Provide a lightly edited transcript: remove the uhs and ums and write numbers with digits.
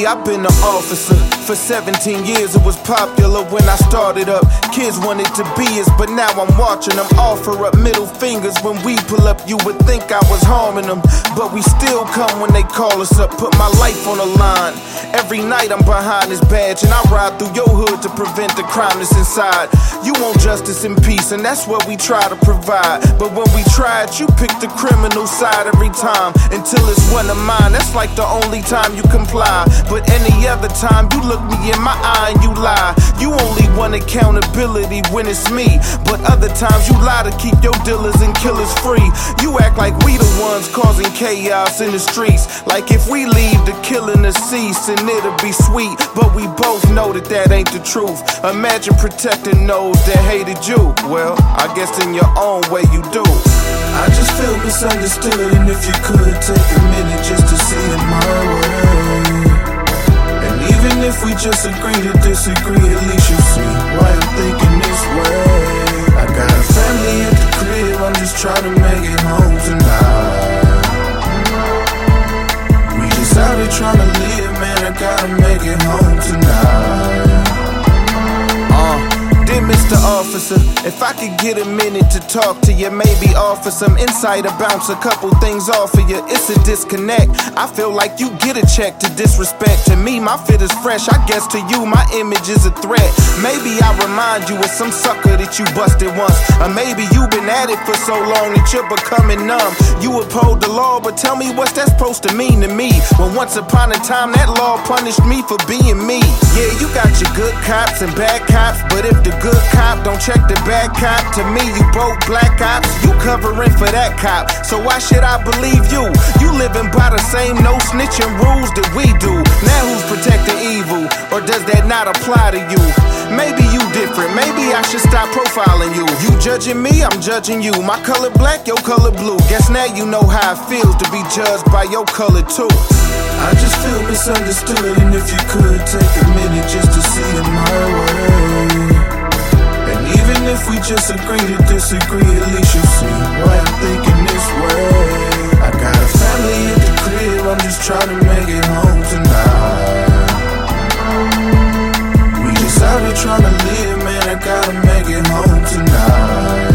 I've been an officer for 17 years. It was popular when I started up. Kids wanted to be us, but now I'm watching them offer up middle fingers. When we pull up, you would think I was harming them, but we still come when they call us up. Put my life on the line. Every night I'm behind this badge, and I ride through your hood to prevent the crime that's inside. You want justice and peace, and that's what we try to provide. But when we try it, you pick the criminal side every time, until it's one of mine. That's like the only time you comply. But any other time you look me in my eye and you lie. You only want accountability when it's me, but other times you lie to keep your dealers and killers free. You act like we the ones causing chaos in the streets, like if we leave the killing to cease and it'll be sweet. But we both know that that ain't the truth. Imagine protecting those that hated you. Well, I guess in your own way you do. I just feel misunderstood, and if you could take a minute just to see it my way. And even if we just agree to disagree, at least you see why I'm thinking this way. I got a family at the crib, I'm just trying to make it home tonight. We just out here trying to live, man, I gotta make it home tonight. Dear Mr. Officer, if I could get a minute to talk to you, maybe offer some insight or bounce a couple things off of you. It's a disconnect. I feel like you get a check to disrespect. To me, my fit is fresh. I guess to you, my image is a threat. Maybe I remind you of some sucker that you busted once. Or maybe you've been at it for so long that you're becoming numb. You uphold the law, but tell me what's that supposed to mean to me? When once upon a time, that law punished me for being me. Yeah, you got your good cops and bad cops, but if the good cop don't check the bad cop, to me you both black cops. You covering for that cop, so why should I believe you? You living by the same no snitching rules that we do. Now who's protecting evil, or does that not apply to you? Maybe you different, maybe I should stop profiling you. You judging me, I'm judging you. My color black, your color blue. Guess now you know how it feels to be judged by your color too. I just feel misunderstood, and if you could take a minute just to see it my way. And even if we just agree to disagree, at least you see why I'm thinking this way. I got a family at the crib, I'm just trying to make it home tonight. We just out here trying to live, man, I gotta make it home tonight.